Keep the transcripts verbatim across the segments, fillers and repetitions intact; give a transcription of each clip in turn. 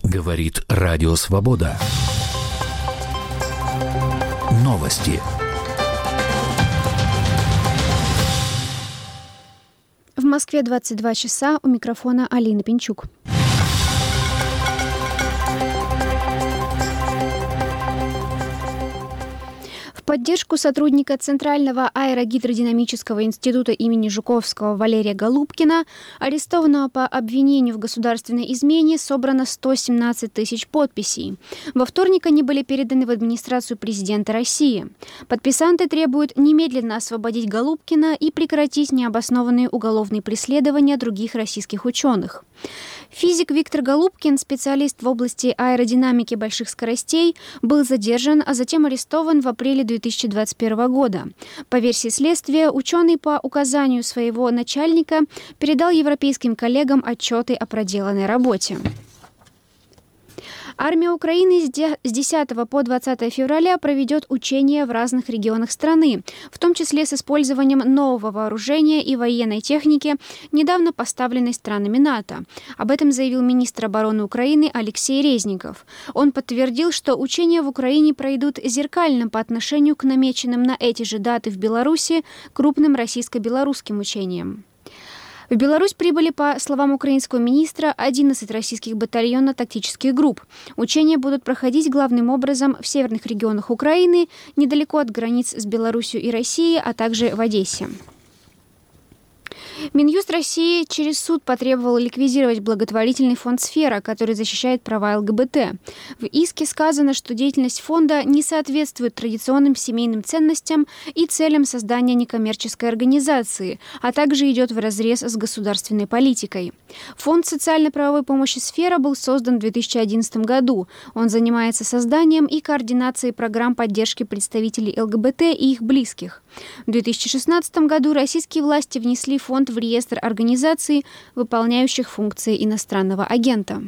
Говорит Радио Свобода. Новости. В Москве двадцать два часа, у микрофона Алина Пинчук. В поддержку сотрудника Центрального аэрогидродинамического института имени Жуковского Валерия Голубкина, арестованного по обвинению в государственной измене, собрано сто семнадцать тысяч подписей. Во вторник они были переданы в администрацию президента России. Подписанты требуют немедленно освободить Голубкина и прекратить необоснованные уголовные преследования других российских ученых. Физик Виктор Голубкин, специалист в области аэродинамики больших скоростей, был задержан, а затем арестован в апреле две тысячи двадцать первого года. По версии следствия, ученый по указанию своего начальника передал европейским коллегам отчеты о проделанной работе. Армия Украины с десятого по двадцатое февраля проведет учения в разных регионах страны, в том числе с использованием нового вооружения и военной техники, недавно поставленной странами НАТО. Об этом заявил министр обороны Украины Алексей Резников. Он подтвердил, что учения в Украине пройдут зеркально по отношению к намеченным на эти же даты в Беларуси крупным российско-белорусским учениям. В Беларусь прибыли, по словам украинского министра, одиннадцать российских батальонно-тактических групп. Учения будут проходить главным образом в северных регионах Украины, недалеко от границ с Беларусью и Россией, а также в Одессе. Минюст России через суд потребовал ликвидировать благотворительный фонд «Сфера», который защищает права ЛГБТ. В иске сказано, что деятельность фонда не соответствует традиционным семейным ценностям и целям создания некоммерческой организации, а также идет вразрез с государственной политикой. Фонд социально-правовой помощи «Сфера» был создан в две тысячи одиннадцатом году. Он занимается созданием и координацией программ поддержки представителей ЛГБТ и их близких. В две тысячи шестнадцатом году российские власти внесли фонд в реестр организаций, выполняющих функции иностранного агента.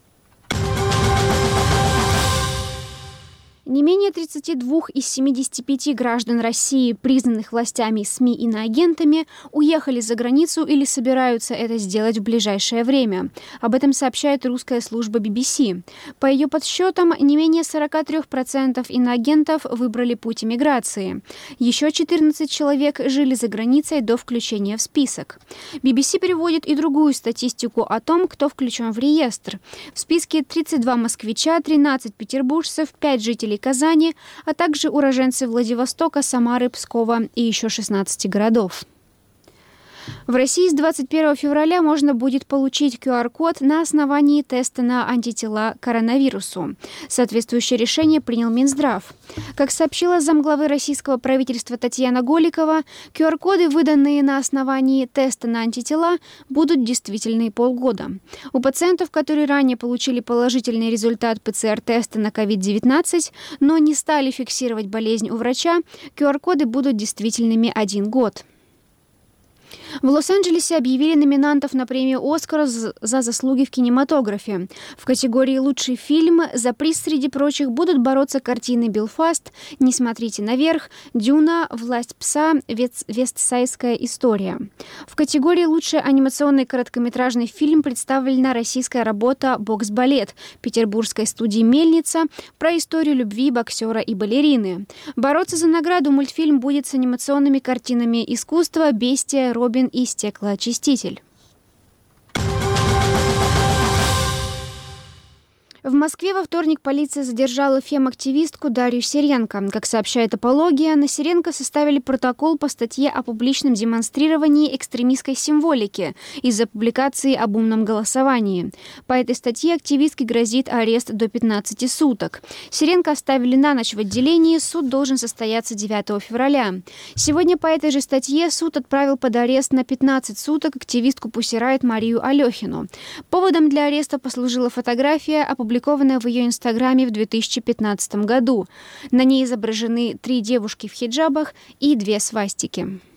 Не менее тридцати двух из семидесяти пяти граждан России, признанных властями СМИ иноагентами, уехали за границу или собираются это сделать в ближайшее время. Об этом сообщает русская служба би би си. По ее подсчетам, не менее сорок три процента иноагентов выбрали путь эмиграции. Еще четырнадцать человек жили за границей до включения в список. би би си приводит и другую статистику о том, кто включен в реестр. В списке тридцать два москвича, тринадцать петербуржцев, пять жителей Казани, а также уроженцы Владивостока, Самары, Пскова и еще шестнадцати городов. В России с двадцать первого февраля можно будет получить ку ар код на основании теста на антитела к коронавирусу. Соответствующее решение принял Минздрав. Как сообщила замглавы российского правительства Татьяна Голикова, ку ар коды, выданные на основании теста на антитела, будут действительны полгода. У пациентов, которые ранее получили положительный результат пэ цэ эр теста на ковид девятнадцать, но не стали фиксировать болезнь у врача, ку ар коды будут действительными один год. В Лос-Анджелесе объявили номинантов на премию «Оскар» за заслуги в кинематографе. В категории «Лучший фильм» за приз, среди прочих, будут бороться картины «Белфаст», «Не смотрите наверх», «Дюна», «Власть пса», «Вестсайдская история». В категории «Лучший анимационный короткометражный фильм» представлена российская работа «Бокс-балет» петербургской студии «Мельница» про историю любви боксера и балерины. Бороться за награду мультфильм будет с анимационными картинами искусства «Бестия», «Робин» и «Стеклоочиститель». В Москве во вторник полиция задержала фем-активистку Дарью Сиренко. Как сообщает «Апология», на Сиренко составили протокол по статье о публичном демонстрировании экстремистской символики из-за публикации об умном голосовании. По этой статье активистке грозит арест до пятнадцати суток. Сиренко оставили на ночь в отделении, суд должен состояться девятого февраля. Сегодня по этой же статье суд отправил под арест на пятнадцать суток активистку Pussy Riot Марию Алехину. Поводом для ареста послужила фотография, опубликованная опубликованная в ее инстаграме в две тысячи пятнадцатом году. На ней изображены три девушки в хиджабах и две свастики.